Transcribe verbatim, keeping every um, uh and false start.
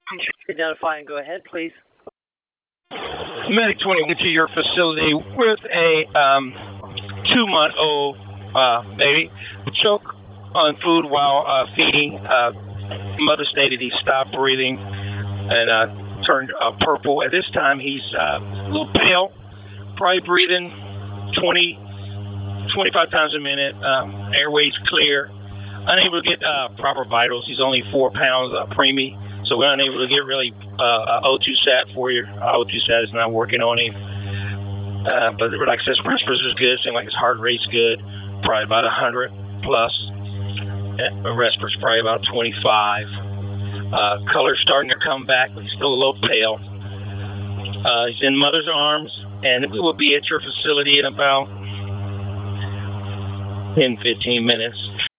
Identify and go ahead, please. Medic twenty went to your facility with a um, two-month-old uh, baby who choked on food while uh, feeding. Uh, mother stated he stopped breathing and uh, turned uh, purple. At this time, he's uh, a little pale, probably breathing twenty, twenty-five times a minute. Um, airways clear. Unable to get uh, proper vitals. He's only four pounds uh, preemie, so we're unable to get really uh, O two sat for you. Uh, O two sat is not working on him. Uh, but like I said, his respirators is good. Seems like his heart rate's good, probably about one hundred plus. Uh, respirators probably about twenty-five. Uh, color's starting to come back, but he's still a little pale. Uh, he's in mother's arms, and we will be at your facility in about ten, fifteen minutes.